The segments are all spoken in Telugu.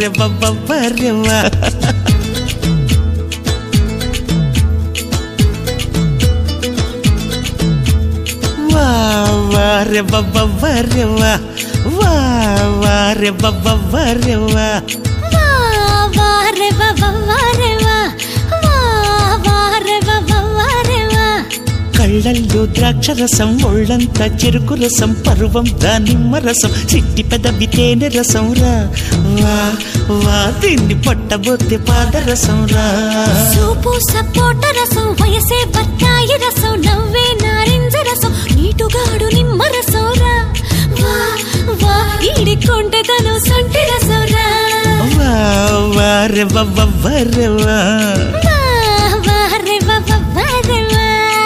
వారే బబ్బరెవా వారే బబ్బరెవా వారే బబ్బరెవా వారే బబ్బరెవా వారే బబ్బరెవా కళ్ళల్లో ద్రాక్షరసం ఒళ్ళంతా చెరుకు రసం పరువం దానిమ్మ రసం చిట్టి పెదవి తేనె రసం రా వా వా దీన్ని పట్టబోతే పాదరసం రా సూపు సపోట రసం వయసే బత్తాయి రసం నవ్వే నారింజ రసం నీటుగాడు నిమ్మ రసం రా వా వా ఈడికొంటే తను సొంటి రసం రా వా వారే బబ్బరెవా వారే బబ్బరెవా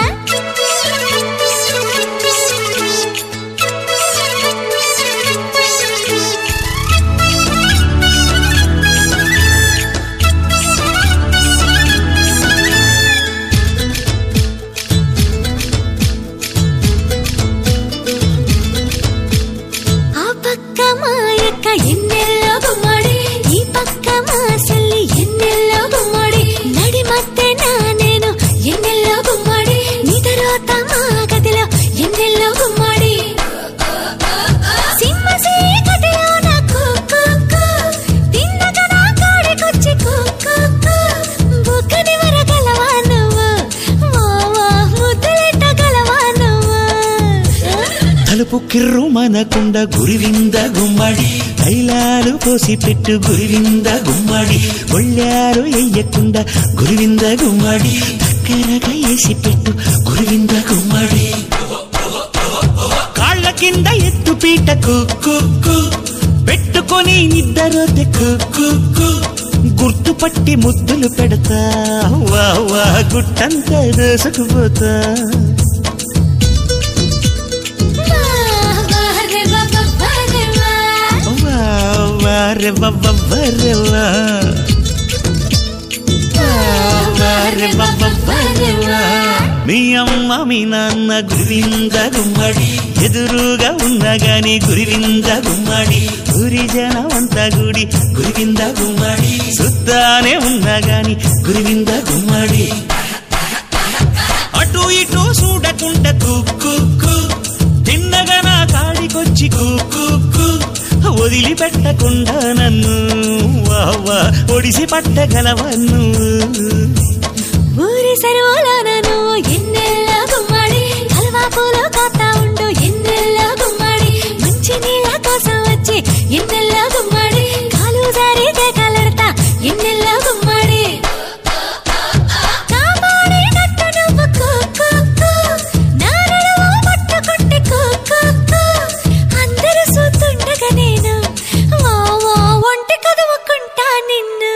ఎన్నెల్లో గుమ్మడి ఈ పక్క మా సెల్లి ఎన్నెల్లో గుమ్మడి నడి మధ్య నేను ఎన్నెల్లో గుమ్మడి నిదరోత మా గదిలో ఎన్నెల్లో గుమ్మడి సింహసీ గదిలో నా కుక్కు తిన్నగా నా కాడికొచ్చి కుక్కు బుక్కని వరగలవా నువ్వు మావా ముద్దులెట్టగలవా నువ్వు తలుపు కిర్రు మనకుండ గురివింద గుమ్మడి తైలాలు పోసి పెట్టు గురివింద గుమ్మడి ఒళ్ళారు ఎయ్యకుండా గురివింద గుమ్మడి దగ్గరగా వేసి పెట్టు గురివింద గుమ్మడి కాళ్ళ కింద ఎత్తు పీట కుక్కు పెట్టుకొని నిద్దరోతే కుక్కు గుర్తుపట్టి ముద్దులు పెడతా వా వా గుట్టంతా దోసుకుపోతా వారే బబ్బరెవా వారే బబ్బరెవా మీ అమ్మ మీ నాన్న గురివింద గుమ్మడి ఎదురుగా ఉన్నా గాని గురివింద గుమ్మడి గురి జనమంతా గుడి గురివింద గుమ్మడి సుద్దానే ఉన్నా గాని గురివింద గుమ్మడి అటు ఇటు చూడకుండా కుక్కు తిన్నగా నా కాడికొచ్చి కుక్కు వదిలిపెట్టకుండా నన్ను వావా ఒడిసి పట్టగలవన్ను ఊరి సరువులో నన్ను ఎన్నెల్లో గుమ్మడి హల్వా పూలు కాతా ఉండు ఎన్నెల్లో గుమ్మడి మంచి నీళ్ళ కోసం వచ్చి ఎన్నెల్లో గుమ్మడి కాలు జారితే కలడతా ఎన్నెల్లో గుమ్మడి కాపాడే నట్టు నువ్వు కుక్కు నా నడుము పట్టుకుంటే కుక్కు అందరూ చూస్తుండగా నేను ఒంటి కదువుకుంటా నిన్ను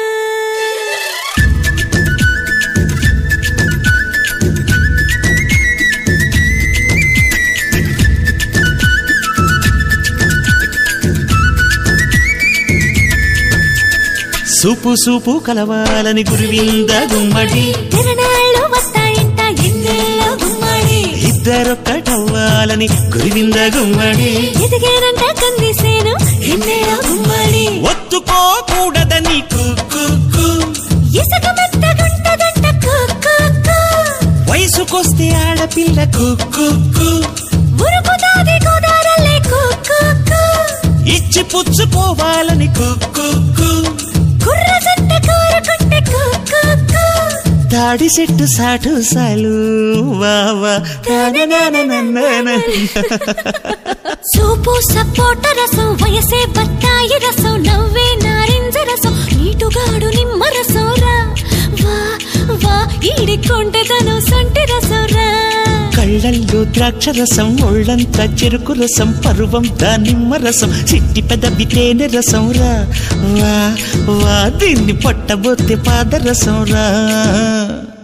సూపు సూపు కలవాలని గురివింద గుమ్మడి తిరణాళ్ళు వస్తాయంట ఎన్నెల్లో గుమ్మడి ఇద్దరొక్కటవ్వాలని గురివింద గుమ్మడి ఎదిగేనంట కందిసేను ఎన్నెల్లో గుమ్మడి ఒత్తుకోకూడదని కుక్కు ఇసుక మెత్తగుంటదంట కుక్కు వయసుకొస్తే ఆడపిల్ల కుక్కు ఉరుకుతాది గోదారల్లే కుక్కు ఇచ్చి పుచ్చుకోవాలని కుక్కు కుర్ర జంట కోరుకుంటే కుక్కు తాడి చెట్టు సాటు సాలు వావా సూపు సపోట రసం వయసే బత్తాయి రసం నవ్వే నారింజ రసం నీటుగాడు నిమ్మ రసం రా వా వా ఈడికొంటే తను సొంటి రసం రా కళ్ళల్లో ద్రాక్షరసం ఒళ్ళంతా చెరుకు రసం పరువం దానిమ్మ రసం చిట్టి పెదవి తేనె రసం రా వా వా దీన్ని పట్టబోతే పాదరసం రా